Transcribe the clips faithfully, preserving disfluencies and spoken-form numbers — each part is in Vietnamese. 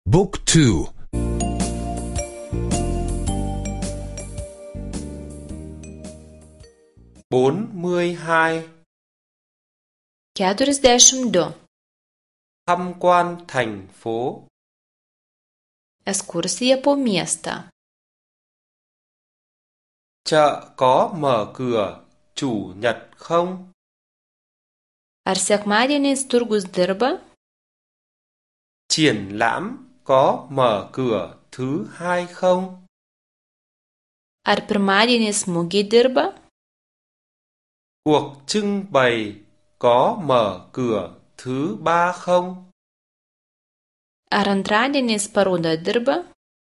Book two. bốn mươi hai. keturiasdešimt du. Tham quan thành phố. Ekskursija po miestą. Chợ có mở cửa chủ nhật không? Ar sekmadieniais turgus dirba? Triển lãm có mở cửa thứ hai không? Ar pirmadieniais mugė dirba? Cuộc trưng bày có mở cửa thứ ba không? Ar antradieniais paroda dirba?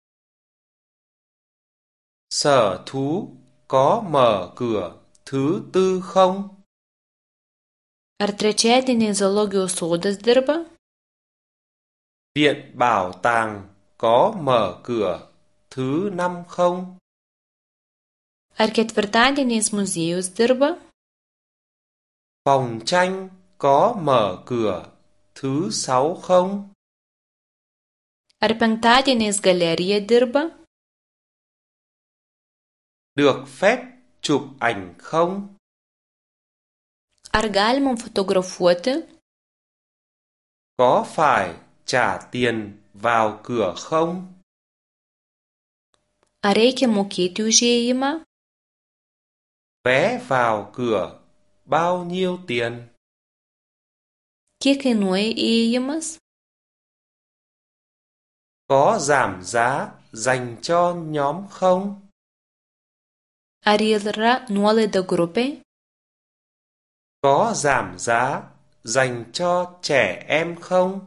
Sở thú có mở cửa thứ tư không? Ar trečiadieniais zoologijos sodas dirba? Viện bảo tàng có mở cửa thứ năm không? Ar ketvirtadieniais muziejus dirba? Phòng tranh có mở cửa thứ sáu không? Ar penktadieniais galerija dirba? Được phép chụp ảnh không? Ar galima fotografuoti? Có phải trả tiền vào cửa không? Ar reikia mokėti už įėjimą? Vé vào cửa bao nhiêu tiền? Kiek kainuoja įėjimas? Có giảm giá dành cho nhóm không? Ar yra nuolaida grupei? Có giảm giá dành cho trẻ em không?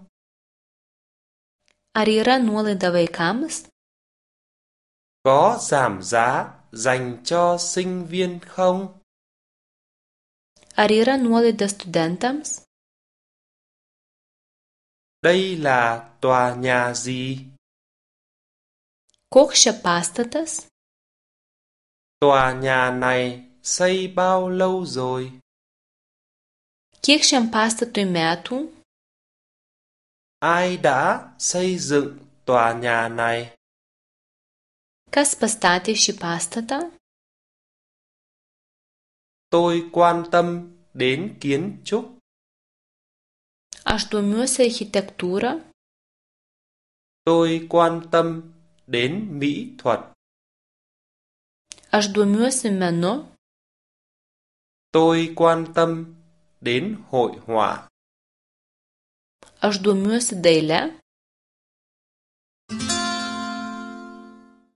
Ar yra nuolaida vaikams? Có giảm giá dành cho sinh viên không? Ar yra nuolaida studentams? Đây là tòa nhà gì? Koks čia pastatas? Tòa nhà này xây bao lâu rồi? Kiek šiam pastatui metų? Ai đã xây dựng tòa nhà này? Kas pastatė šį pastatą? Tôi quan tâm đến kiến trúc. Aš domiuosi architektūra. Tôi quan tâm đến mỹ thuật. Aš domiuosi menu. Tôi quan tâm đến hội họa. Aš domiuosi daile.